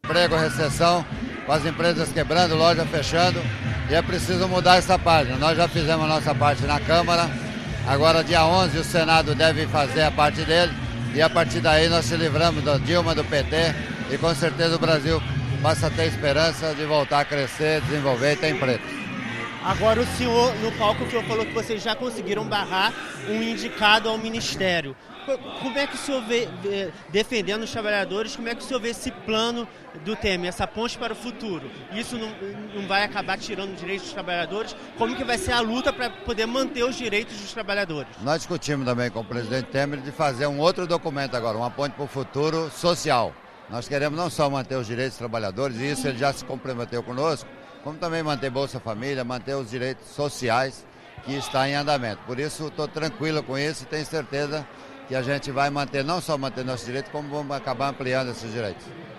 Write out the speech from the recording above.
desemprego, recessão, com as empresas quebrando, loja fechando, e é preciso mudar essa página. Nós já fizemos a nossa parte na Câmara, agora dia 11 o Senado deve fazer a parte dele, e a partir daí nós se livramos da Dilma, do PT, e com certeza o Brasil passa a ter esperança de voltar a crescer, desenvolver e ter emprego. Agora o senhor, no palco, o senhor falou que vocês já conseguiram barrar um indicado ao Ministério. Como é que o senhor vê, defendendo os trabalhadores, como é que o senhor vê esse plano do Temer, essa ponte para o futuro? Isso não vai acabar tirando os direitos dos trabalhadores? Como que vai ser a luta para poder manter os direitos dos trabalhadores? Nós discutimos também com o presidente Temer de fazer um outro documento agora, uma ponte para o futuro social. Nós queremos não só manter os direitos dos trabalhadores, e isso ele já se comprometeu conosco, como também manter Bolsa Família, manter os direitos sociais que está em andamento. Por isso estou tranquilo com isso e tenho certeza que a gente vai manter, não só manter nossos direitos, como vamos acabar ampliando esses direitos.